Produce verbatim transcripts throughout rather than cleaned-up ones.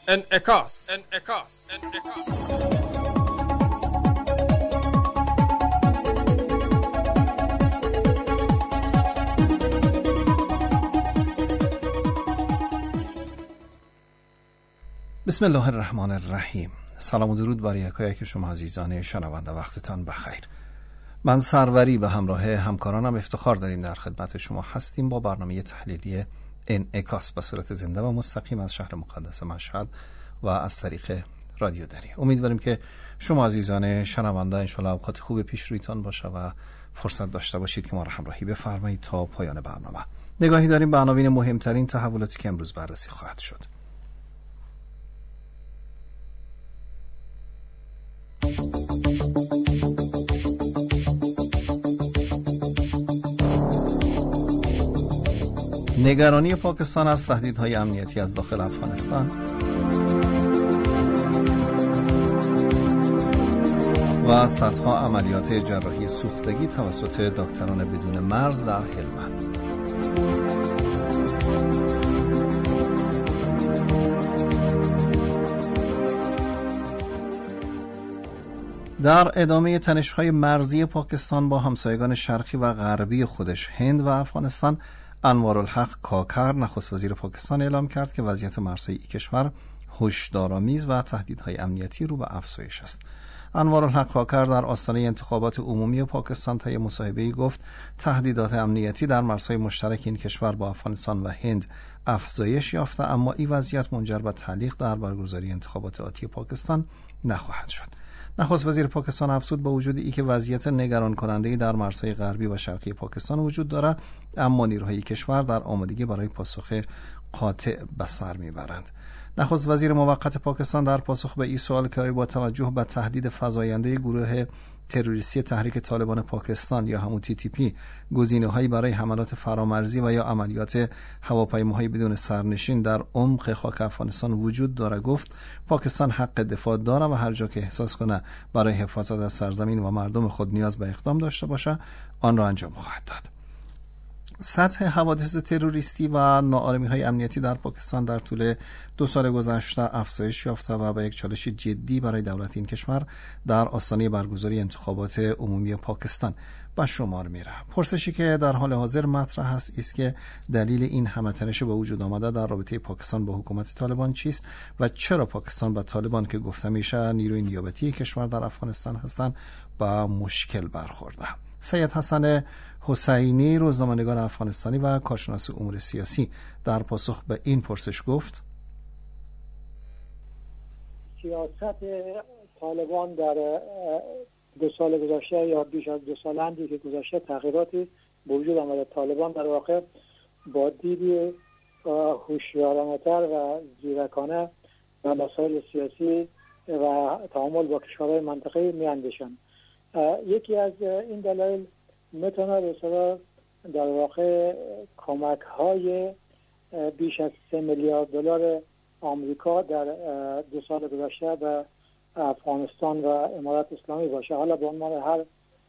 انعکاس انعکاس انعکاس بسم الله الرحمن الرحیم. سلام و درود بر یکایک شما عزیزان شنونده، وقتتان بخیر. من سروری به همراه همکارانم افتخار داریم در خدمت شما هستیم با برنامه تحلیلی انعکاس به صورت زنده و مستقیم از شهر مقدس مشهد و از طریق رادیو دری. امیدواریم که شما عزیزان شنونده انشاءالله اوقات خوب پیش رویتان باشه و فرصت داشته باشید که ما را همراهی بفرمایید تا پایان برنامه. نگاهی داریم به عناوین مهمترین تحولاتی که امروز بررسی خواهد شد. نگرانی پاکستان از تهدیدهای امنیتی از داخل افغانستان و صدها عملیات جراحی سوختگی توسط دکتران بدون مرز در هلمند. در ادامه تنش‌های مرزی پاکستان با همسایگان شرقی و غربی خودش هند و افغانستان، انوارالحق کاکر نخست وزیر پاکستان اعلام کرد که وضعیت مرزهای کشور هشدارآمیز و تهدیدهای امنیتی رو به افزایش است. انوارالحق کاکر در آستانه انتخابات عمومی پاکستان طی مصاحبه‌ای گفت تهدیدات امنیتی در مرزهای مشترک این کشور با افغانستان و هند افزایش یافته، اما این وضعیت منجر به تعلیق در برگزاری انتخابات آتی پاکستان نخواهد شد. نخست وزیر پاکستان افزود با وجود ای که وضعیت نگران کننده‌ای در مرزهای غربی و شرقی پاکستان وجود دارد، اما نیروهای کشور در آمادگی برای پاسخ قاطع به سر میبرند. نخست وزیر موقت پاکستان در پاسخ به این سوال که با توجه به تهدید فزاینده گروه تروریستی تحریک طالبان پاکستان یا همون تی تی پی گزینه‌هایی برای حملات فرامرزی و یا عملیات هواپیماهای بدون سرنشین در عمق خاک افغانستان وجود داره، گفت پاکستان حق دفاع داره و هر جا که احساس کنه برای حفاظت از سرزمین و مردم خود نیاز به اقدام داشته باشه آن را انجام خواهد داد. سطح حوادث تروریستی و ناآرامی‌های امنیتی در پاکستان در طول دو سال گذشته افزایش یافته و به یک چالش جدی برای دولت این کشور در آستانه برگزاری انتخابات عمومی پاکستان به شمار میره. پرسشی که در حال حاضر مطرح است است که دلیل این همه تنش به وجود آمده در رابطه پاکستان با حکومت طالبان چیست و چرا پاکستان با طالبان که گفته میشه نیروی نیابتی کشور در افغانستان هستند با مشکل برخورده. سید حسن حسینی روزنامه‌نگار افغانستانی و کارشناس امور سیاسی در پاسخ به این پرسش گفت سیاست طالبان در دو سال گذشته یا بیش از دو سال اندی که گذشته تغییراتی به وجود آمده. طالبان در واقع با دیدی هوشیارانه‌تر و زیرکانه و مسائل سیاسی و تعامل با کشورهای منطقه میاندیشند. یکی از این دلایل میتونه به در واقع کمک های بیش از سه میلیارد دلار آمریکا در دو سال گذشته به افغانستان و امارات اسلامی باشه. حالا به عنوان هر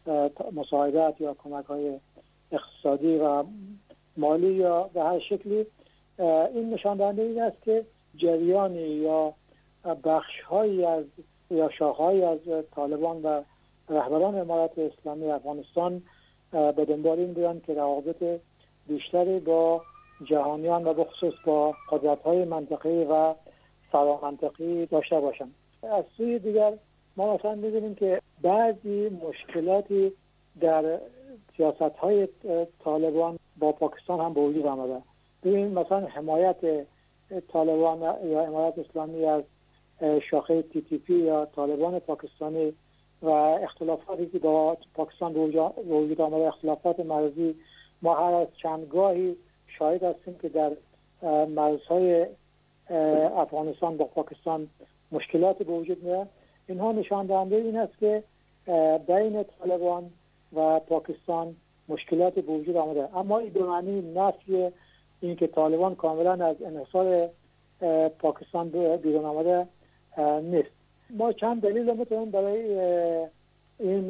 مساعدت یا کمک های اقتصادی و مالی یا به هر شکلی، این نشان دهنده این است که جریانی یا بخش هایی از یا شاخه‌ای از طالبان و رهبران امارات اسلامی افغانستان به دنبال این بودند که روابط بیشتری با جهانیان و بخصوص با قدرت‌های منطقه‌ای و فرامنطقی داشته باشند. از سوی دیگر ما مثلا می‌بینیم که بعضی مشکلاتی در سیاست‌های طالبان با پاکستان هم به وجود آمده. ببینید مثلا حمایت طالبان یا امارات اسلامی از شاخه تی تی پی یا طالبان پاکستانی و اختلافاتی که با پاکستان به وجود آمده، اختلافات مرزی، ما هر از چندگاهی شاهد هستیم که در مرزهای افغانستان با پاکستان مشکلات به وجود میاد. اینها نشان دهنده این است که بین طالبان و پاکستان مشکلات به وجود آمده، اما این به معنی نفی این که طالبان کاملا از انحصار پاکستان بیرون آمده نیست. ما چند دلیل میتونیم برای این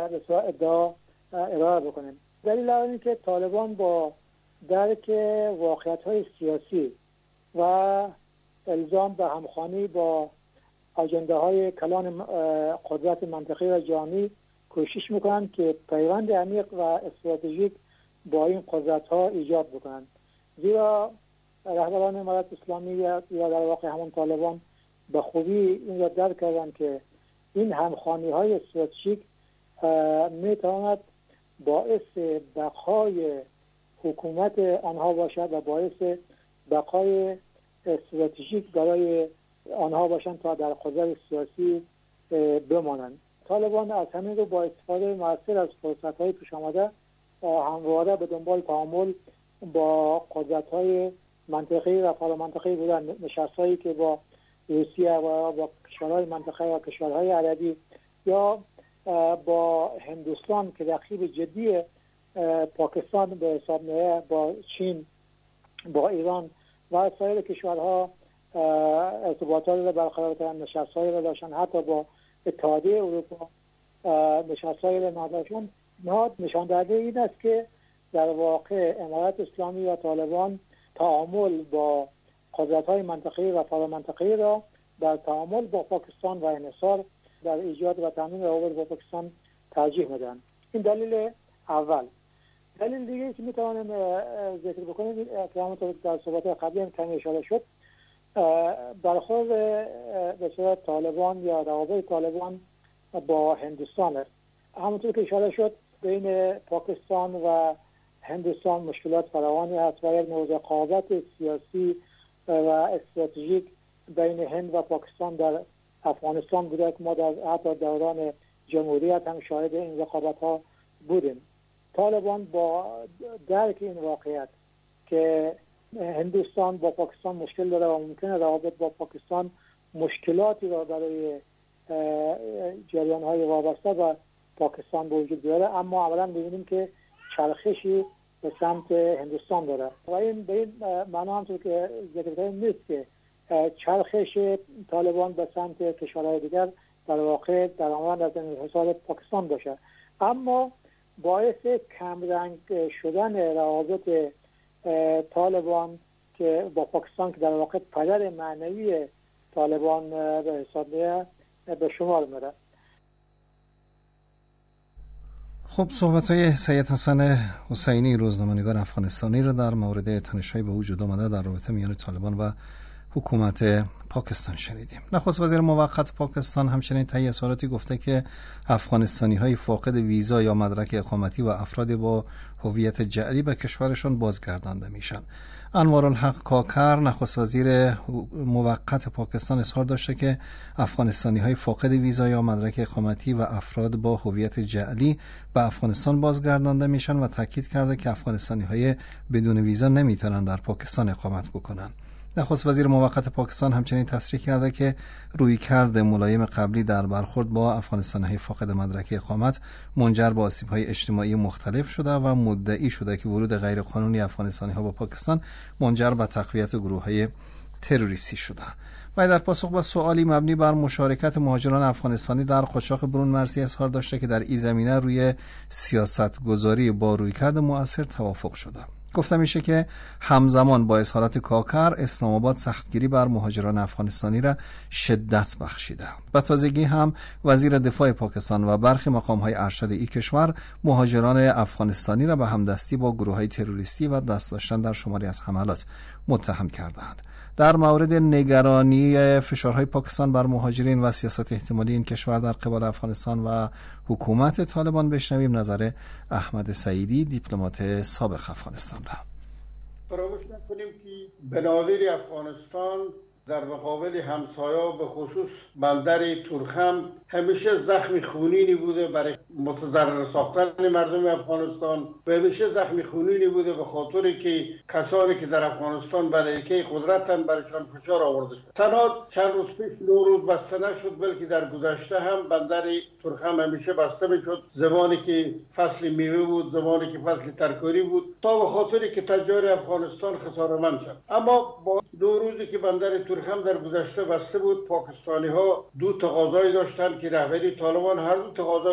ادعا ارائه بکنیم. دلیل اول این که طالبان با درک واقعیت‌های سیاسی و الزام به همخوانی با اجنده های کلان قدرت منطقی و جهانی کوشش میکنند که پیوند عمیق و استراتژیک با این قدرت ها ایجاد بکنند. زیرا رهبران امارت اسلامی یا در واقع همون طالبان به خوبی این را درک کردند که این همخوانی های استراتژیک میتواند باعث بقای حکومت آنها باشد و باعث بقای استراتژیک برای آنها باشند تا در قدرت سیاسی بمانند. طالبان از همین رو با استفاده موثر از فرصت‌های پیش آمده همواره به دنبال تعامل با قدرت‌های منطقه‌ای و پارامنطقه‌ای بودن. نشست‌هایی که با روسیه و با کشورهای منطقه و کشورهای عربی یا با هندوستان که رقیب جدی پاکستان به حساب میاد، با چین، با ایران و سایر کشورها ارتباطات را برقرار کردن، نشست‌هایی را داشتن، حتی با اتحادیه اروپا نشست‌هایی را نداشتن. نهاد نشان دهنده این است که در واقع امارت اسلامی و طالبان تعامل با قدرت‌های منطقه‌ای و پارامنطقه‌ای را در تعامل با پاکستان و انحصار در ایجاد و تامین روابط با پاکستان ترجیح میدن. این دلیل اول. دلیل دیگه که میتوانیم ذکر بکنیم که همونطور در صحبت قبلی هم کمی اشاره شد، برخورد به صورت طالبان یا روابط طالبان با هندوستان است. همونطور که اشاره شد بین پاکستان و هندوستان مشکلات فراوانی هست و یک نوع رقابت سیاسی و استراتژیک بین هند و پاکستان در افغانستان بوده که ما در حتی دوران جمهوریت هم شاهد این رقابت ها بودیم. طالبان با درک این واقعیت که هندوستان با پاکستان مشکل داره و ممکنه روابط با پاکستان مشکلاتی را برای جریان های وابسته و پاکستان به وجود بیاره، اما اولا ببینیم که چرخشی به سمت هندوستان داره و این به این معنا همطور که ذکر کردیم نیست که چرخش طالبان به سمت کشورهای دیگر در واقع درآمد از انحصار پاکستان باشه، اما باعث کمرنگ شدن روابط طالبان که با پاکستان که در واقع پدر معنوی طالبان به حساب میاد به شمار میره. خب صحبت‌های سید حسن حسینی روزنامه‌نگار افغانستانی را در مورد تنش‌های به وجود آمده در رابطه میان طالبان و حکومت پاکستان شنیدیم. نخست وزیر موقت پاکستان همچنین طی اظهاراتی گفته که افغانستانی‌های فاقد ویزا یا مدرک اقامتی و افراد با هویت جعلی به کشورشان بازگردانده میشن. انوارالحق کاکر نخست وزیر موقت پاکستان اظهار داشته که افغانستانی‌های فاقد ویزا یا مدرک اقامتی و افراد با هویت جعلی به افغانستان بازگردانده میشن و تاکید کرده که افغانستانی‌های بدون ویزا نمیتونن در پاکستان اقامت بکنن. نخست وزیر موقت پاکستان همچنین تصریح کرده که رویکرد ملایم قبلی در برخورد با افغانستانی‌های فاقد مدرک اقامت منجر به آسیب‌های اجتماعی مختلف شده و مدعی شده که ورود غیرقانونی افغانستانی‌ها به پاکستان منجر به تقویت گروه‌های تروریستی شده. و در پاسخ به سوالی مبنی بر مشارکت مهاجران افغانستانی در قاچاق برون مرزی اظهار داشته که در این زمینه روی سیاست‌گذاری با رویکرد مؤثر توافق شده. گفته میشه که همزمان با اظهارات کاکر اسلام آباد سختگیری بر مهاجران افغانستانی را شدت بخشیده. به تازگی هم وزیر دفاع پاکستان و برخی مقام‌های ارشد این کشور مهاجران افغانستانی را به همدستی با گروه‌های تروریستی و دست داشتن در شماری از حملات متهم کردند. در مورد نگرانی فشارهای پاکستان بر مهاجرین و سیاست احتمالی این کشور در قبال افغانستان و حکومت طالبان بشنویم نظر احمد سعیدی دیپلمات سابق افغانستان را. فراموش نکنیم که بناظیر افغانستان در مقابل همسایا به خصوص بندر تورخم همیشه زخم خونینی بوده برای متضرر ساختن مردم افغانستان و همیشه زخم خونینی بوده به خاطر که کسانی که در افغانستان ملکه قدرتن برایشان فشار آورده شد. تنها چند روز پیش نو روز بسته نشد، بلکه در گذشته هم بندر تورخم همیشه بسته میشد زمانی که فصل میوه بود، زمانی که فصل ترکاری بود، تا به خاطر که تجار افغانستان خسارتمند شد. اما با دو روزی که بندر تورخم در گذشته بسته بود، پاکستانی ها دو تقاضای داشتند که رهبری طالبان هر دو تقاضای اونا را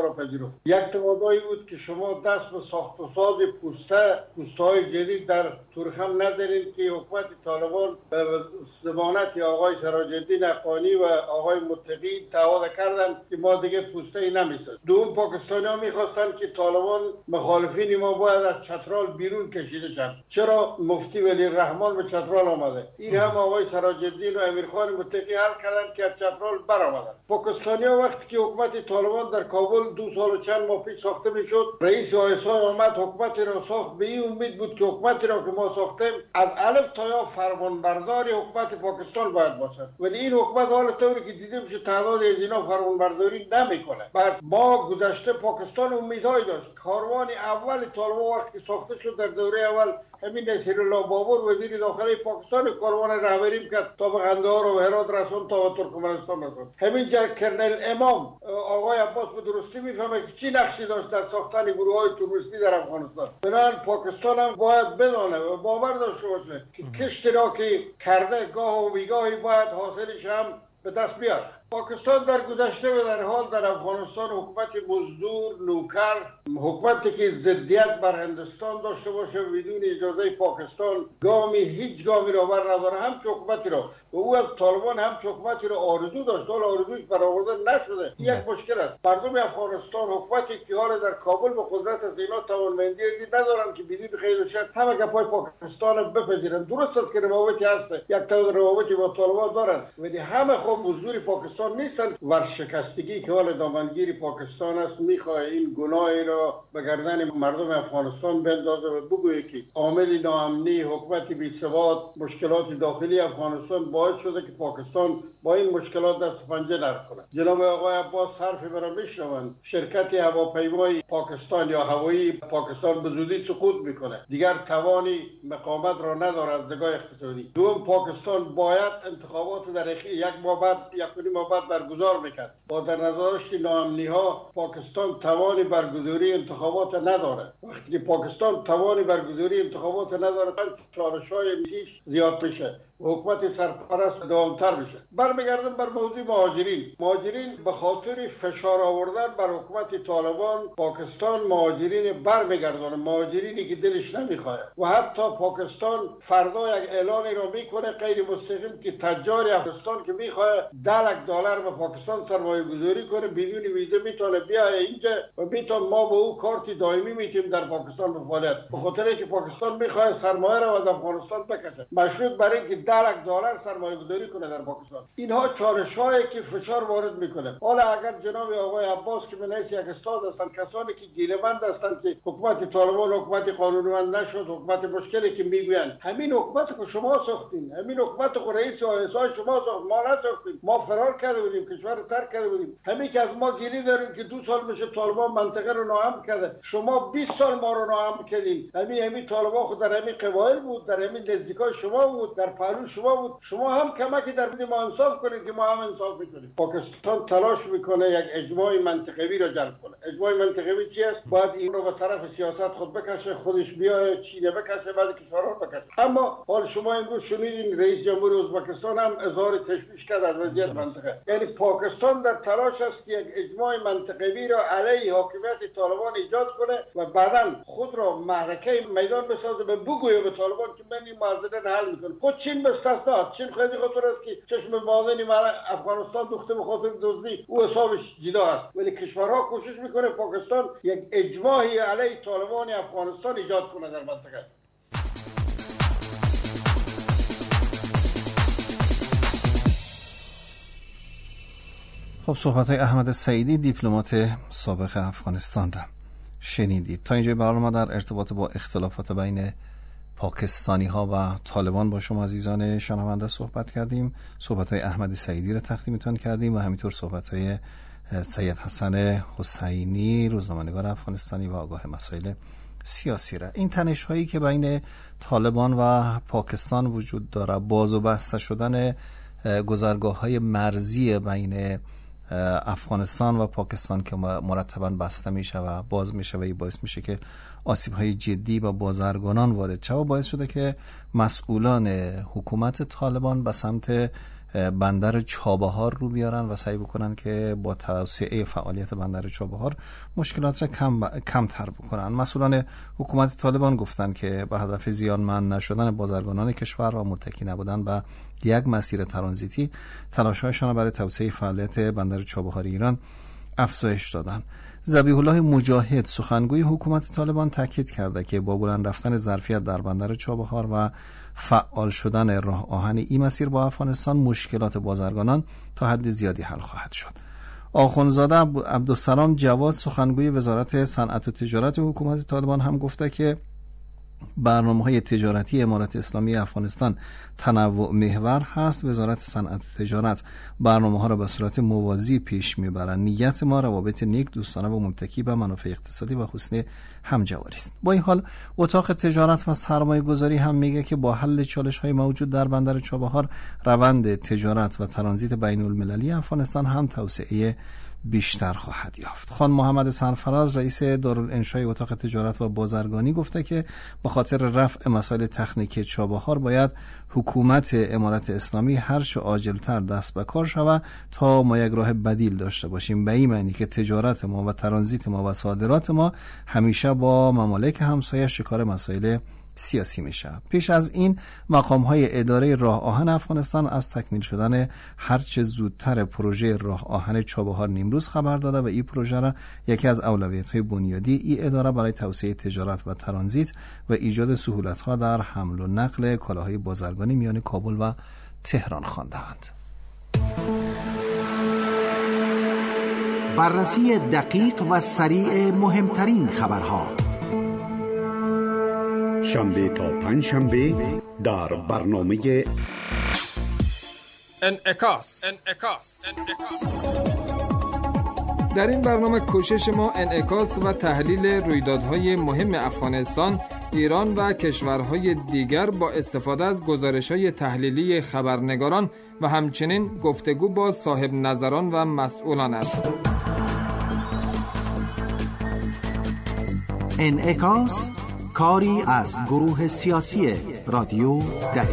را پذیرفت. یک تقاضایی بود که شما دست به ساخت و ساز پوسته پوسته‌های جدید در تورخم نذارید که حکومت طالبان به ضمانت آقای سراج‌الدین افغانی و آقای متقی تعهد کردند که ما دیگه پوسته‌ای نمی‌سازیم. دوم پاکستانی‌ها می‌خواستند که طالبان مخالفین ما باید از چترال بیرون کشیده شوند. چرا مفتی ولی الرحمن به چترال آمده؟ این هم آقای سراج‌الدین و امیرخان متقی حل کردند که از چترال برآمدند. پاکستانی‌ها وقتی که حکومت طالبان در کابل دو سال و چند ماه پیش ساخته میشد، رئیس آیسای آمد حکومت را ساخت. به این امید بود که حکومتی را که ما ساختیم از الف تا یا فرمانبرداری حکومت پاکستان باید باشد، ولی این حکومت حال طوری که دیدیم که تعداد از اینا فرمانبرداری نمیکنه. بعد ما گذشته پاکستان امیدهای داشت. کاروان اول طالبان وقتی ساخته شد در دوره اول همین نصیرالله بابور وزیر داخلی پاکستان کاروان رهبری میکرد تا به قندهار و هرات رسون تا به ترکمنستان رسون. همین جا کرنل امام آقای عباس به درستی میفهمه که چی نقشی داشت در ساختن گروه‌های تروریستی در افغانستان. بنابراین پاکستان هم باید بدانه و باور داشته باشه که کشتی را که کرده گاه و بیگاهی باید حاصلش هم به دست بیاد. پاکستان در گذشته و در حال در افغانستان حکومت مزدور، نوکر، حکومتی که ضدیت بر هندوستان داشته باشه بدون اجازه پاکستان گامی هیچ گامی را بر نداره. همچه حکومتی را و او از طالبان همچه حکومتی را آرزو داشت، حال آرزوش برآورده نشده. یک مشکل است. مردم افغانستان حکومتی که حال در کابل به قدرت از اینا توانمندی ندارن که بدون خیر و شر همه گپای پاکستان بپذیرن. درست است که روابطی هست، یک تا روابطی با طالبان دارن، ولی همه خب مزدور پاکستان نیستن. ورشکستگی که حال دامنگیر پاکستان است میخواه این گناهی را به گردن مردم افغانستان بندازه و بگویه که عامل ناامنی، حکومت بی‌ثبات، مشکلات داخلی افغانستان باعث شده که پاکستان با این مشکلات دست پنجه نرم کنه. جناب آقای عباس حرفی برای میشنوند شرکت هواپیمای پاکستان یا هوایی پاکستان به زودی سقوط میکنه، دیگر توانی مقاومت را نداره از نگاه اقتصادی. دوم پاکستان باید انتخابات در یک ماه بعد یک ماه بعد برگزار میکرد. با در نظر داشت ناامنی ها پاکستان توانی برگزاری انتخابات نداره. وقتی که پاکستان توانی برگزاری انتخابات نداره چالش‌های میش زیاد میشه، حکومت سرپرست دوامتر بشه. برمیگردم بر موضوع مهاجرین. مهاجرین به خاطر فشار آوردن بر حکومت طالبان پاکستان مهاجرین برمیگردونه، مهاجرینی که دلش نمیخواد. و حتی پاکستان فردا یک اعلانی را میکنه غیر مستقیم که تجار افغانستان که میخواد ده لک دلار به پاکستان سرمایه گذاری کنه بدون ویزا میتونه بیاد اینجا و میتونه ما به او کارت دائمی میتیم در پاکستان به فعالیت. به خاطر اینکه پاکستان میخواد سرمایه را از افغانستان بکشه مشروط بر اینکه ده لک دلار سرمایه گذاری کنه در پاکستان. اینها چالش‌هایی که فشار وارد میکنه. حالا اگر جناب آقای عباس که من یک استاد هستن، کسانی که گیره‌مند هستند که حکومت طالبان حکومت قانونمند نشد، حکومت مشکلی که میگویند همین حکومت که شما ساختین، همین حکومت که رئیس آیسای شما ساخت، ما نساختیم، ما فرار کرده بودیم، کشور رو ترک کرده بودیم. همین که از ما گیری داریم که دو سال میشه طالبان منطقه رو ناامن کرده، شما بیست سال ما رو ناامن کردین. همین همین طالبان خود در همین قبایل بود، در همین نزدیکای شما بود، در پهلو شما بود. شما هم کمکی در بدید ما انصاف کنید که ما هم انصاف میکنیم. پاکستان تلاش میکنه یک اجماع منطقوی را جلب کنه. اجماع منطقوی چی است؟ باید این رو به طرف سیاست خود بکشه، خودش بیاد چینه بکشه، بعد کشورها بکشه. اما حال شما امروز شنیدین رئیس جمهور ازبکستان هم اظهار تشویش کرد از وضعیت منطقه. یعنی پاکستان در تلاش است که یک اجماع منطقوی را علیه حاکمیت طالبان ایجاد کنه و بعداً خود را معرکه میدان بسازه و بگویه به طالبان که من این معضله حل میکنم. خود چین مستثنا، چین خیلی خاطر است که چشم بازنی مرا افغانستان دوخته به خاطر دزدی، او حسابش جدا است. ولی کشورها کوشش میکنه پاکستان یک اجماعی علیه طالبان افغانستان ایجاد کنه در منطقه. خب صحبت های احمد سعیدی دیپلمات سابق افغانستان را شنیدید. تا اینجای برنامه ما در ارتباط با اختلافات بین پاکستانی ها و طالبان با شما عزیزان شنونده صحبت کردیم. صحبت های احمد سعیدی را تقدیمتان کردیم و همینطور صحبت های سید حسن حسینی روزنامه‌نگار افغانستانی و آگاه مسائل سیاسی را. این تنش هایی که بین طالبان و پاکستان وجود داره، باز و بسته شدن گذرگاه های مرزی بین افغانستان و پاکستان که مرتبا بسته میشه و باز میشه و این باعث میشه که آسیب های جدی و بازرگانان وارد شود، باعث شده که مسئولان حکومت طالبان به سمت بندر چابهار رو بیارن و سعی بکنن که با توسعه فعالیت بندر چابهار مشکلات را کم ب... کمتر بکنن. مسئولان حکومت طالبان گفتن که به هدف زیانمند نشدن بازرگانان کشور و متکی نبودن به یک مسیر ترانزیتی تلاش‌هایشان برای توسعه فعالیت بندر چابهار ایران افزایش دادن. ذبیح الله مجاهد سخنگوی حکومت طالبان تاکید کرده که با بلند رفتن ظرفیت در بندر چابهار و فعال شدن راه آهن این مسیر با افغانستان مشکلات بازرگانان تا حد زیادی حل خواهد شد. آخوندزاده عبدالسلام جواد سخنگوی وزارت صنعت و تجارت حکومت طالبان هم گفته که برنامه‌های تجارتی امارت اسلامی افغانستان تنوع محور هست. وزارت صنعت و تجارت برنامه‌ها را به صورت موازی پیش می‌برند. نیت ما روابط نیک، دوستانه و متکی به منافع اقتصادی و حسن همجواری است. با این حال اتاق تجارت و سرمایه‌گذاری هم میگه که با حل چالش‌های موجود در بندر چابهار روند تجارت و ترانزیت بین‌المللی افغانستان هم توسعه بیشتر خواهد یافت. خان محمد سرفراز رئیس دارالانشای اتاق تجارت و بازرگانی گفته که به خاطر رفع مسائل تکنیکی چابهار باید حکومت امارت اسلامی هر چه عاجلتر دست به کار شود تا ما یک راه بدیل داشته باشیم، به این معنی که تجارت ما و ترانزیت ما و صادرات ما همیشه با ممالک همسایه شکار مسائل سیاسی میشه. پیش از این مقام‌های اداره راه آهن افغانستان از تکمیل شدن هرچه زودتر پروژه راه آهن چابهار نیمروز خبر داده و این پروژه را یکی از اولویت‌های بنیادی این اداره برای توسعه تجارت و ترانزیت و ایجاد سهولت‌ها در حمل و نقل کالاهای بازرگانی میان کابل و تهران خوانده‌اند. بررسی دقیق و سریع مهمترین خبرها شنبه تا پنج شنبه در برنامه انعکاس. انعکاس. در این برنامه کوشش ما انعکاس و تحلیل رویدادهای مهم افغانستان، ایران و کشورهای دیگر با استفاده از گزارش‌های تحلیلی خبرنگاران و همچنین گفتگو با صاحب نظران و مسئولان است. انعکاس کاری از گروه سیاسی رادیو دری.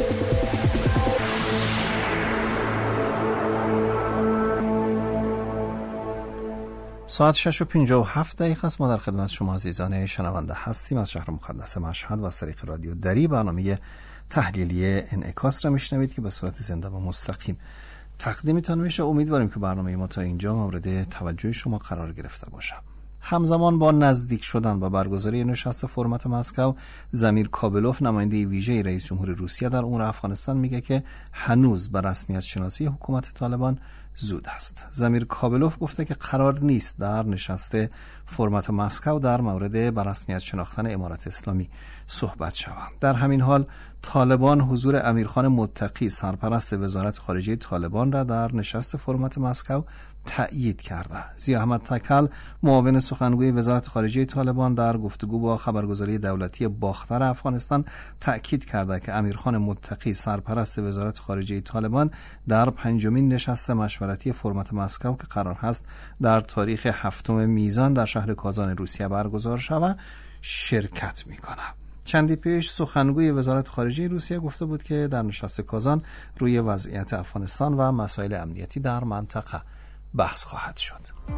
ساعت شش و پنجاه و هفت دقیقه است. ما در خدمت شما عزیزان شنونده هستیم. از شهر مقدس مشهد و از طریق رادیو دری برنامه تحلیلی انعکاس را میشنوید که به صورت زنده و مستقیم تقدیمتان میشه. امیدواریم که برنامه ما تا اینجا مورد توجه شما قرار گرفته باشه. همزمان با نزدیک شدن با برگزاری نشست فرمت مسکو، زمیر کابلوف نماینده ویژه رئیس جمهور روسیه در امور افغانستان میگه که هنوز به رسمیت شناسی حکومت طالبان زود است. زمیر کابلوف گفته که قرار نیست در نشست فرمت مسکو در مورد به رسمیت شناختن امارت اسلامی صحبت شود. در همین حال طالبان حضور امیرخان متقی سرپرست وزارت خارجه طالبان را در نشست فرمت مسکو تأیید کرده. ضیا احمد تکل معاون سخنگوی وزارت خارجه طالبان در گفتگو با خبرگزاری دولتی باختر افغانستان تأکید کرده که امیرخان متقی سرپرست وزارت خارجه طالبان در پنجمین نشست مشورتی فرمت مسکو که قرار هست در تاریخ هفتم میزان در شهر کازان روسیه برگزار شود شرکت میکنه. چندی پیش سخنگوی وزارت خارجه روسیه گفته بود که در نشست کازان روی وضعیت افغانستان و مسائل امنیتی در منطقه بحث خواهد شد.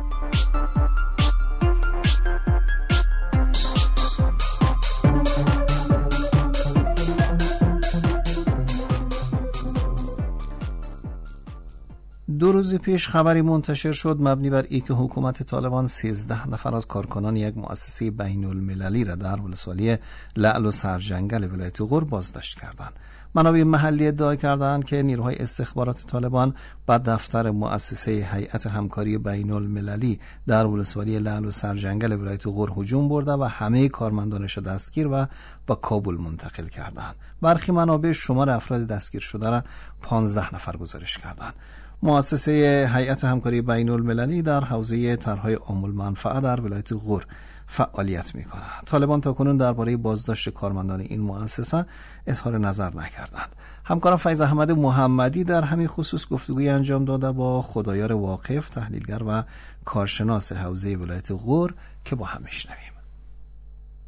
دو روز پیش خبری منتشر شد مبنی بر اینکه حکومت طالبان سیزده نفر از کارکنان یک مؤسسه بین المللی را در ولسوالی لعل و سرجنگل ولایت غور بازداشت کردند. منابع محلی ادعا کردند که نیروهای استخبارات طالبان به دفتر مؤسسه هیئت همکاری بین المللی در ولسوالی لعل و سرجنگل ولایت غور هجوم برده و همه کارمندانش دستگیر و به کابل منتقل کردند. برخی منابع شمار افراد دستگیر شده را پانزده نفر گزارش کردند. مؤسسه هیئت همکاری بین المللی در حوزه طرح‌های عام المنفعه در ولایت غور فعالیت میکنه. طالبان تاکنون درباره بازداشت کارمندان این مؤسسه اظهار نظر نکردند. همکارم فیض احمد محمدی در همین خصوص گفتگوی انجام داده با خدایار واقف، تحلیلگر و کارشناس حوزه ولایت غور که با هم میشنویم.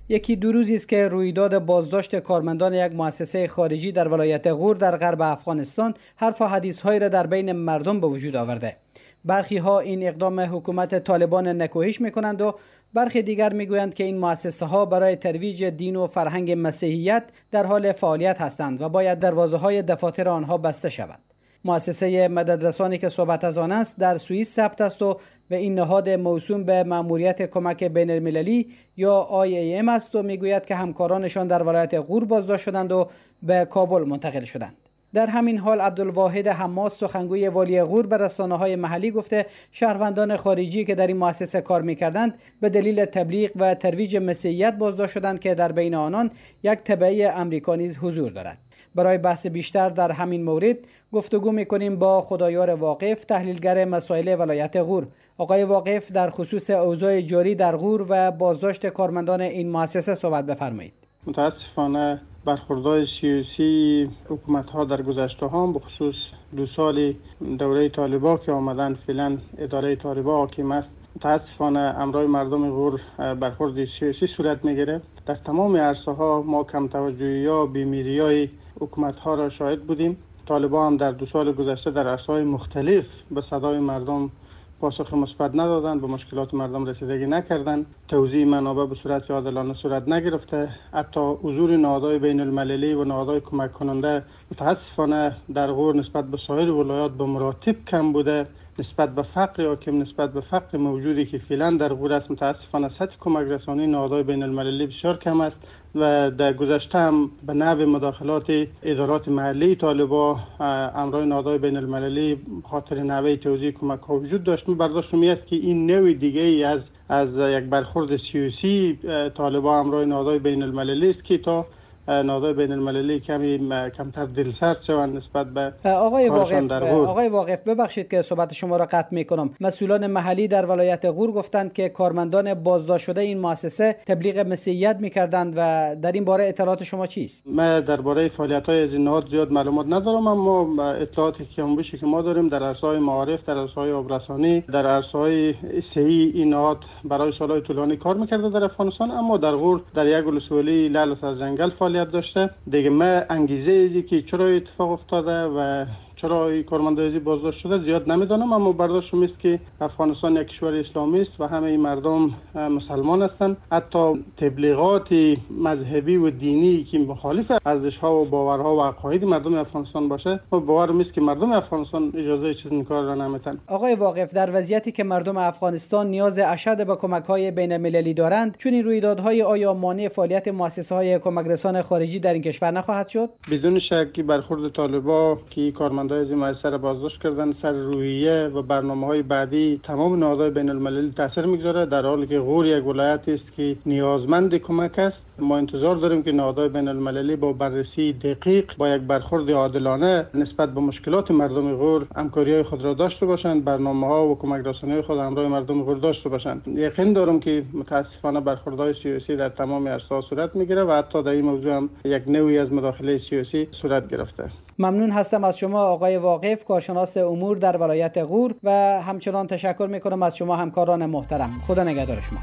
یکی دو روزی است که رویداد بازداشت کارمندان یک مؤسسه خارجی در ولایت غور در غرب افغانستان حرف و حدیث‌هایی را در بین مردم به وجود آورده. برخی ها این اقدام حکومت طالبان نکوهش میکنند و برخی دیگر میگویند که این مؤسسه ها برای ترویج دین و فرهنگ مسیحیت در حال فعالیت هستند و باید دروازه های دفاتر آنها بسته شود. مؤسسه مددرسانی که صحبت از آن است در سوئیس ثبت است و و این نهاد موسوم به مأموریت کمک بین المللی یا آی ای ام است و میگوید که همکارانشان در ولایت غور بازداشت شدند و به کابل منتقل شدند. در همین حال عبدالواحد حماس سخنگوی والی غور به رسانه‌های محلی گفته شهروندان خارجی که در این مؤسسه کار می‌کردند به دلیل تبلیغ و ترویج مسیحیت بازداشت شدند که در بین آنان یک تبعی امریکا نیز حضور دارد. برای بحث بیشتر در همین مورد گفتگو می‌کنیم با خدایار واقف، تحلیلگر مسائل ولایت غور. آقای واقف، در خصوص اوضاع جاری در غور و بازداشت کارمندان این مؤسسه صحبت بفرمایید. متاسفانه برخوردهای سیاسی حکومت‌ها در گذشته ها به خصوص دو سال دوره طالبان که آمدن فعلا اداره طالبان حاکم است، متاسفانه امرای مردم غور برخورد سیاسی صورت میگیره. در تمام عرصه ها ما کم توجهی یا بیمیری های حکومت ها را شاهد بودیم. طالبان هم در دو سال گذشته در عرصه های مختلف به صدای مردم پاسخ مثبت ندادند، به مشکلات مردم رسیدگی نکردند، توزیع منابع به صورت عادلانه صورت نگرفته، حتی حضور نهادهای بین المللی و نهادهای کمک کننده متاسفانه در غور نسبت به سایر ولایات به مراتب کم بوده. نسبت به فقر حاکم، نسبت به فقر موجودی که فعلا در غور است، متاسفانه سطح کمک رسانی نهادهای بین المللی بسیار کم است و در گذشته هم به نحو مداخلات ادارات محلی طالبان امرای نهادهای بین المللی خاطر نحوه توزیع کمک ها وجود داشت. من برداشت می است که این نوع دیگه ای از از یک برخورد سیاسی طالبان امرای نهادهای بین المللی است که تا نهادهای بین المللی کمی کمتر دلسرد شوند نسبت به آقای واقف. آقای واقف ببخشید که صحبت شما را قطع میکنم. مسئولان محلی در ولایت غور گفتند که کارمندان بازداشت شده این مؤسسه تبلیغ مسیحیت میکردند و در این باره اطلاعات شما چیست؟ من درباره فعالیت‌های از این نهاد زیاد معلومات ندارم، اما اطلاعاتی که هم بشه که ما داریم در عرصه‌های معارف، در عرصه‌های آبرسانی، در عرصه‌های صحی این نهاد برای سال‌های طولانی کار میکرده در افغانستان، اما در غور در یک ولسوالی لعل سرجنگل داشته. دیگه من انگیزه ای که چرا اتفاق افتاده و چرا این کارمندای بازداشت شده زیاد نمیدونم، اما برداشتم است که افغانستان یک کشور اسلامی است و همه مردم مسلمان هستند. حتی تبلیغات مذهبی و دینی که مخالف ارزش‌ها و باورها و عقاید مردم افغانستان باشه، و باورم است که مردم افغانستان اجازه چیز این کار را نمیتن. آقای واقف، در وضعیتی که مردم افغانستان نیاز اشد به کمک‌های بین‌المللی دارند، چون این رویدادهای آیا مانع فعالیت مؤسسه‌های کمک‌رسان خارجی در این کشور نخواهد شد؟ بدون شک برخورد طالبان که کارمندان از این مؤسسه را بازداشت کردن سر روحیه و برنامه‌های بعدی تمام نهادهای بین‌المللی تاثیر میگذاره، در حالی که غور یک ولایت است که نیازمند کمک است. ما انتظار داریم که نهادهای بین‌المللی با بررسی دقیق با یک برخورد عادلانه نسبت به مشکلات مردم غور همکاری‌های خود را داشته باشند، برنامه‌ها و کمک رسانی‌های خود همراه مردم غور داشته باشند. یقین دارم که متأسفانه برخوردهای سیاسی در تمام عرصه‌ها صورت میگیره و حتی در این موضوع هم یک نوعی از مداخله سیاسی صورت گرفته. ممنون هستم از شما آقای واقف، کارشناس امور در ولایت غور، و همچنان تشکر میکنم از شما همکاران محترم. خدا نگهدار شما.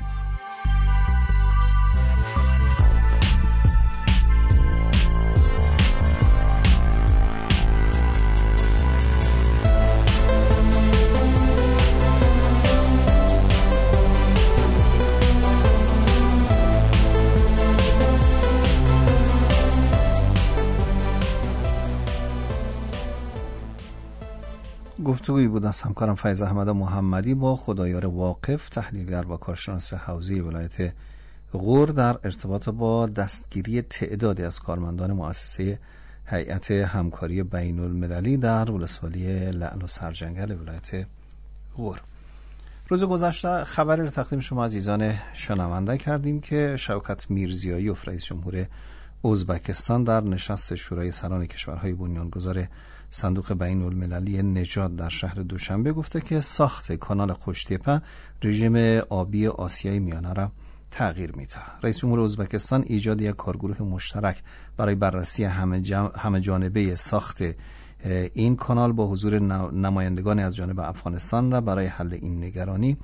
گفتگویی بود از همکارم فیض احمد محمدی با خدایار واقف، تحلیلگر و کارشناس حوزه ولایت غور در ارتباط با دستگیری تعدادی از کارمندان مؤسسه هیئت همکاری بین المللی در ولسوالی لعل و سرجنگل ولایت غور. روز گذشته خبری را تقدیم شما عزیزان شنونده کردیم که شوکت میرزیایوف رئیس جمهور ازبکستان در نشست شورای سران کشورهای بنیانگذار صندوق بین المللی نجات در شهر دوشنبه گفته که ساخت کانال خوشتیپه رژیم آبی آسیای میانه را تغییر میده. رئیس جمهور ازبکستان ایجاد یک کارگروه مشترک برای بررسی همه جانبه ساخت این کانال با حضور نمایندگان از جانب افغانستان را برای حل این نگرانی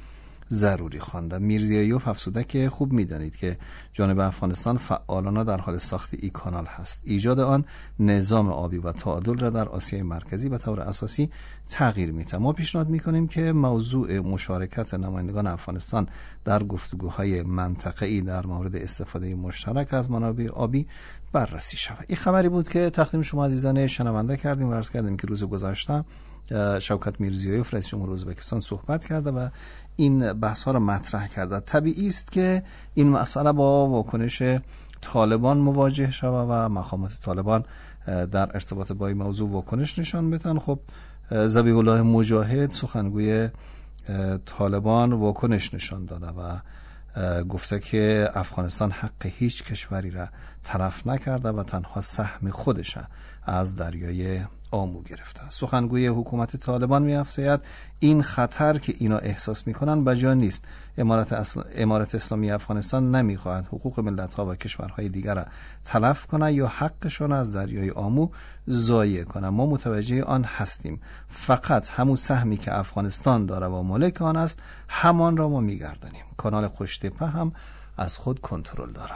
ضروری خواندم. میرزیایوف افزوده که خوب میدانید که جانب افغانستان فعالانه در حال ساخت ای کانال هست. ایجاد آن نظام آبی و تعادل را در آسیای مرکزی به طور اساسی تغییر میده. ما پیشنهاد میکنیم که موضوع مشارکت نمایندگان افغانستان در گفتگوهای منطقه‌ای در مورد استفاده مشترک از منابع آبی بررسی شود. این خبری بود که تقدیم شما عزیزان شنونده کردیم و عرض کردیم که روز گذشته شوکت میرزیایوف رئیس جمهور ازبکستان صحبت کرده و این بحث ها را مطرح کرده. طبیعی است که این مسئله با واکنش طالبان مواجه شود و مقامات طالبان در ارتباط با این موضوع واکنش نشان بدن. خب ذبیح الله مجاهد سخنگوی طالبان واکنش نشان داده و گفته که افغانستان حق هیچ کشوری را تلف نکرده و تنها سهم خودش از دریای آمو گرفته. سخنگوی حکومت طالبان می‌افزاید این خطر که اینا احساس می‌کنن بجا نیست. امارت, اسل... امارت اسلامی افغانستان نمی‌خواهد حقوق ملت‌ها و کشورهای دیگر را تلف کنه یا حقشون از دریای آمو ضایع کنه. ما متوجه آن هستیم. فقط همون سهمی که افغانستان داره و مالک آن است همان را ما می‌گردانیم. کانال خوشتپه هم از خود کنترل داره.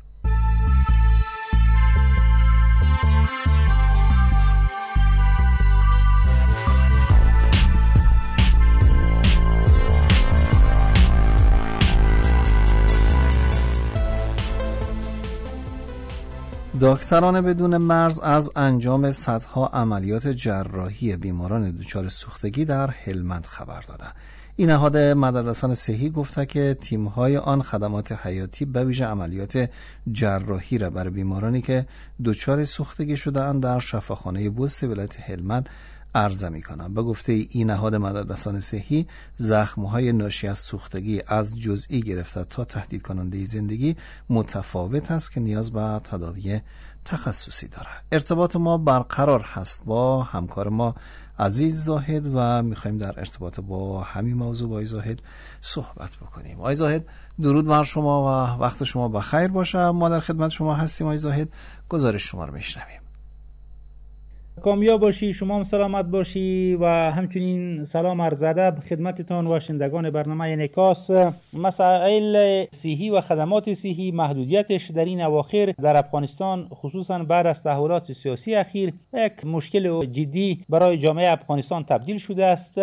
دکتران بدون مرز از انجام صدها عملیات جراحی بیماران دچار سوختگی در هلمند خبر دادند. این نهاد مددرسان صحی گفته که تیم‌های آن خدمات حیاتی به ویژه عملیات جراحی را برای بیمارانی که دچار سوختگی شده‌اند در شفاخانه بست ولایت هلمند عرضه می‌کنند. به گفته این نهاد مددرسان صحی، زخم‌های ناشی از سوختگی از جزئی گرفته تا تهدید کننده زندگی متفاوت است که نیاز به تداوی تخصصی دارد. ارتباط ما برقرار هست با همکار ما عزیز زاهد و می‌خوایم در ارتباط با همین موضوع با زاهد صحبت بکنیم. آقای زاهد درود بر شما و وقت شما بخیر باشه. ما در خدمت شما هستیم آقای زاهد. گزارش شما رو میشنویم. کامیاب باشی، شما هم سلامت باشی و همچنین سلام عرض ادب خدمتتان و شنوندگان برنامه انعکاس. مسائل صحی و خدمات صحی محدودیتش در این اواخر در افغانستان خصوصا بعد از تحولات سیاسی اخیر یک مشکل جدی برای جامعه افغانستان تبدیل شده است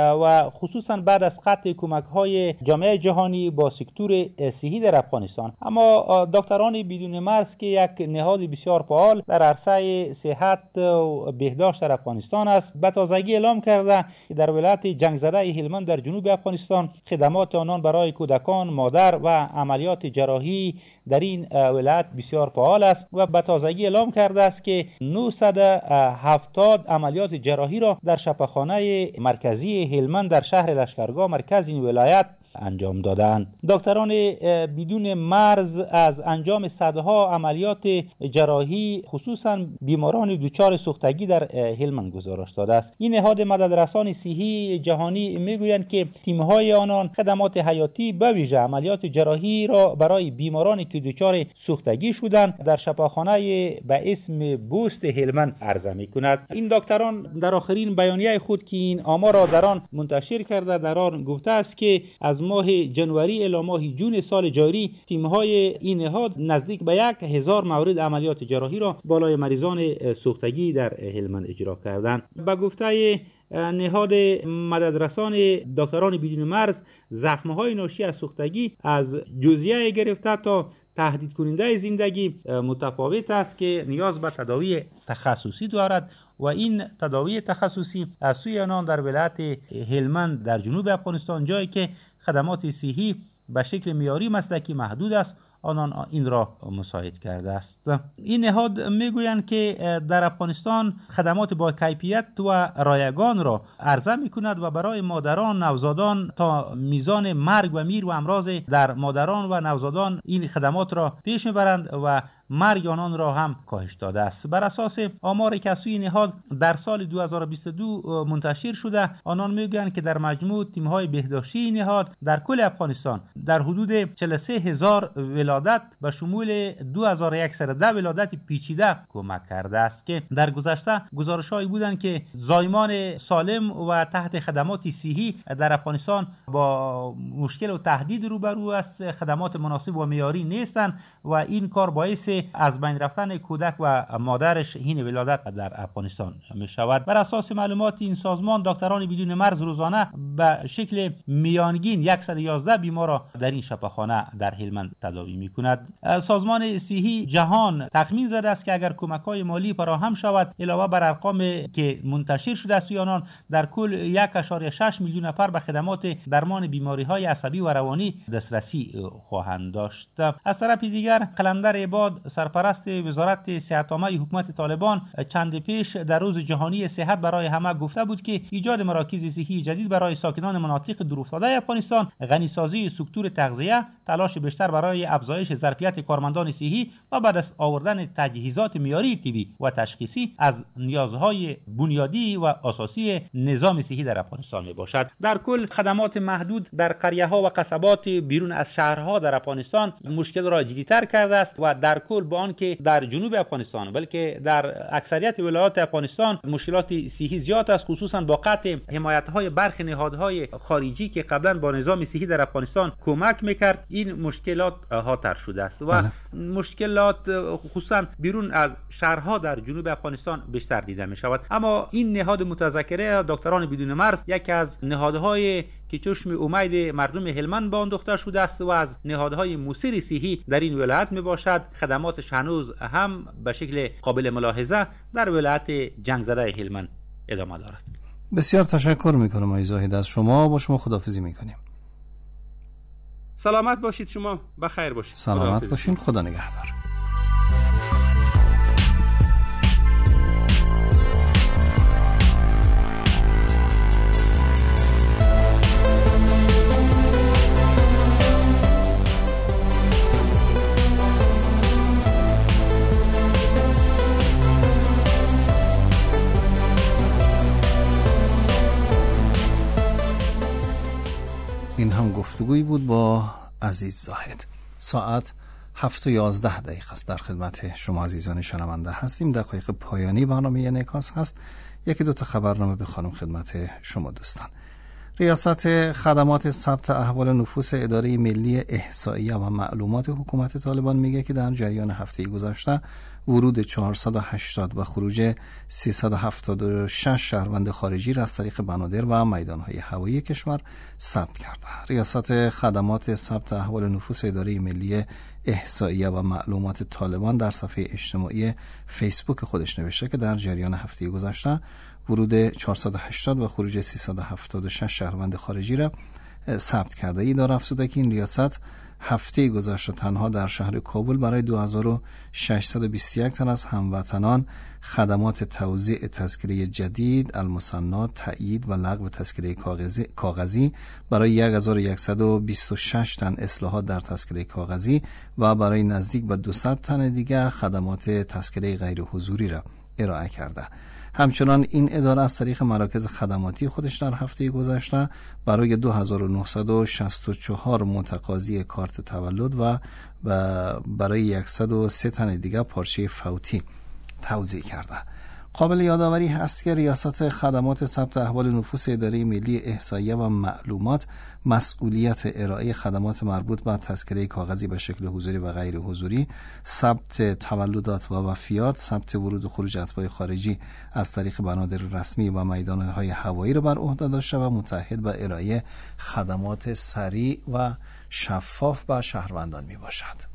و خصوصا بعد از قطع کمک‌های جامعه جهانی با سکتور صحی در افغانستان. اما دکتران بدون مرز که یک نهاد بسیار فعال در عرصه صحت و بهداشت در افغانستان است، به تازگی اعلام کرده که در ولایت جنگ زده هلمند در جنوب افغانستان خدمات آنان برای کودکان، مادر و عملیات جراحی در این ولایت بسیار فعال است و به تازگی اعلام کرده است که نهصد و هفتاد عملیات جراحی را در شفاخانه مرکزی هلمند در شهر لشکرگاه مرکز این ولایت انجام دادند. دکتران بدون مرز از انجام صدها عملیات جراحی خصوصا بیماران دچار سوختگی در هلمند گزارش داده است. این نهاد مددرسان صحی جهانی میگویند که تیم‌های آنان خدمات حیاتی به ویژه عملیات جراحی را برای بیمارانی که دچار سوختگی شدند در شفاخانه به اسم بوست هلمند عرضه می‌کند. این دکتران در آخرین بیانیه خود که این آمار را در آن منتشر کرده در آن گفته است که از ماه جنوری الی ماه جون سال جاری تیم‌های این نهاد نزدیک به یک هزار مورد عملیات جراحی را بالای مریضان سوختگی در هلمند اجرا کردند. به گفته نهاد مددرسان دکتران بدون مرز، زخم‌های ناشی از سوختگی از جزئیه گرفته تا تهدید کننده زندگی متفاوت است که نیاز به تداوی تخصصی دارد و این تداوی تخصصی از سوی آنان در ولایت هلمند در جنوب افغانستان، جایی که خدمات صحی به شکل معیاری مسلکی محدود است، آنان این را مساعد کرده است. این نهاد میگویند که در افغانستان خدمات با کیفیت و رایگان را عرضه میکند و برای مادران نوزادان تا میزان مرگ و میر و امراض در مادران و نوزادان این خدمات را پیش میبرند و مرگ آنان را هم کاهش داده است. بر اساس آماری که از سوی نهاد در سال دو هزار و بیست و دو منتشر شده، آنان میگویند که در مجموع تیم‌های بهداشتی نهاد در کل افغانستان در حدود چهل و سه هزار ولادت به شمول دو هزار و صد و ده ولادت پیچیده کمک کرده است که در گذشته گزارش‌هایی بودند که زایمان سالم و تحت خدمات صحی در افغانستان با مشکل و تهدید روبرو است، خدمات مناسب و معیاری نیستند و این کار باعث از بین رفتن کودک و مادرش حین ولادت در افغانستان می شود. بر اساس معلومات این سازمان، دکتران بدون مرز روزانه به شکل میانگین صد و یازده بیمار را در این شفاخانه در هلمند تداوی می کند. سازمان صحی جهان تخمین زده است که اگر کمک‌های مالی فراهم شود علاوه بر ارقام که منتشر شده است آنان، در کل یک و شش میلیون نفر به خدمات درمان بیماری‌های عصبی و روانی دسترسی خواهند داشت. از طرف دیگر قلندر عباد، سرپرست وزارت صحت عامه حکومت طالبان، چند پیش در روز جهانی صحت برای همه گفته بود که ایجاد مراکز صحی جدید برای ساکنان مناطق دورافتاده افغانستان، غنیسازی سکتور تغذیه، تلاش بیشتر برای افزایش ظرفیت کارمندان صحی و به دست آوردن تجهیزات معیاری طبی و تشخیصی از نیازهای بنیادی و اساسی نظام صحی در افغانستان می باشد. در کل خدمات محدود در قریه‌ها و قصبات بیرون از شهرها در افغانستان مشکل را جدی‌تر کرده است و در کل با آنکه در جنوب افغانستان بلکه در اکثریت ولایات افغانستان مشکلات صحی زیاد است، خصوصا با قطع حمایت‌های برخی نهادهای خارجی که قبلا با نظام صحی در افغانستان کمک می‌کرد، این مشکلات هاتر شده است و مشکلات خصوصا بیرون از شهرها در جنوب افغانستان بیشتر دیده می شود. اما این نهاد متذکره دکتران بدون مرز یکی از نهادهای که چشم امید مردم هلمند به آن دوخته شده است و از نهادهای موثر صحی در این ولایت می باشد. خدماتش هنوز هم به شکل قابل ملاحظه در ولایت جنگ زده هلمند ادامه دارد. بسیار تشکر میکنم آقای زاهد، از شما با شما خداحافظی میکنیم. سلامت باشید، شما بخیر باشید. سلامت باشین، خدا نگهدار. این هم گفتگویی بود با عزیز زاهد. ساعت هفت و یازده دقیقه است. در خدمت شما عزیزان شنونده هستیم. دقایق پایانی برنامه انعکاس هست. یکی دو تا خبرنامه بخوانم خدمت شما دوستان. ریاست خدمات ثبت احوال نفوس اداره ملی احصائیه و معلومات حکومت طالبان میگه که در جریان هفته گذشته ورود چهارصد و هشتاد و خروج سیصد و هفتاد و شش شهروند خارجی را از طریق بنادر و میدانهای هوایی کشور ثبت کرده. ریاست خدمات ثبت احوال نفوس اداره ملی احصائیه و معلومات طالبان در صفحه اجتماعی فیسبوک خودش نوشته که در جریان هفته گذشته ورود چهارصد و هشتاد و خروج سیصد و هفتاد و شش شهروند خارجی را ثبت کرده. ای داره افزوده که این ریاست هفته گذشته تنها در شهر کابل برای دو هزار و ششصد و بیست و یک تن از هموطنان خدمات توزیع تذکره جدید، المصنع، تایید و لغو تذکره کاغذی, کاغذی برای یک هزار و صد و بیست و شش تن اصلاحات در تذکره کاغذی و برای نزدیک به دویست تن دیگر خدمات تذکره غیر حضوری را ارائه کرده. همچنان این اداره از طریق مراکز خدماتی خودش در هفته گذشته برای دو هزار و نهصد و شصت و چهار متقاضی کارت تولد و برای صد و سه تن دیگر پارچه فوتی توزیع کرده. قابل یادآوری هست که ریاست خدمات ثبت احوال نفوس اداره ملی احصائیه و معلومات مسئولیت ارائه خدمات مربوط به تذکره کاغذی به شکل حضوری و غیر حضوری، ثبت تولدات و وفیات، ثبت ورود و خروج اتباع خارجی از طریق بنادر رسمی و میدانهای هوایی را بر عهده داشته و متعهد به ارائه خدمات سریع و شفاف به شهروندان می باشد.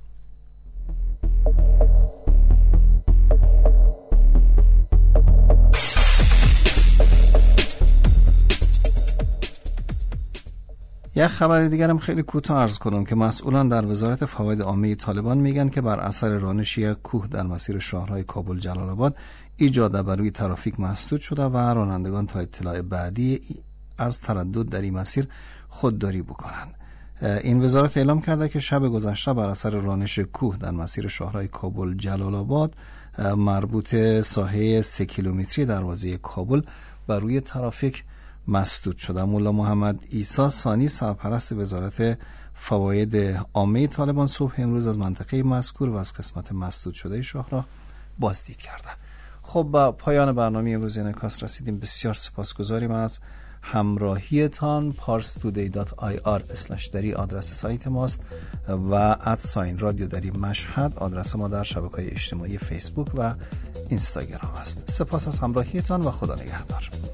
یک خبر دیگر هم خیلی کوتاه عرض کنم که مسئولان در وزارت فواید عامه طالبان میگن که بر اثر رانش یک کوه در مسیر شاهراه کابل جلال آباد ایجاد بر روی ترافیک مسدود شده و رانندگان تا اطلاع بعدی از تردد در این مسیر خودداری بکنند. این وزارت اعلام کرده که شب گذشته بر اثر رانش کوه در مسیر شاهراه کابل جلال آباد مربوط ساحه سه کیلومتری دروازه کابل بر روی ترافیک مسدود شده. مولا محمد عیسی ثانی سرپرست وزارت فواید عامه طالبان صبح امروز از منطقه مذکور و از قسمت مسدود شده شاهراه بازدید کرده. خب با پایان برنامه امروز انعکاس رسیدیم. بسیار سپاسگزاریم از همراهیتان. پارس تودی دات آی آر اسلش دری آدرس سایت ماست و ادساین رادیو دری مشهد آدرس ما در شبکه‌های اجتماعی فیسبوک و اینستاگرام است. سپاس از همراهیتان و خدا نگهدار.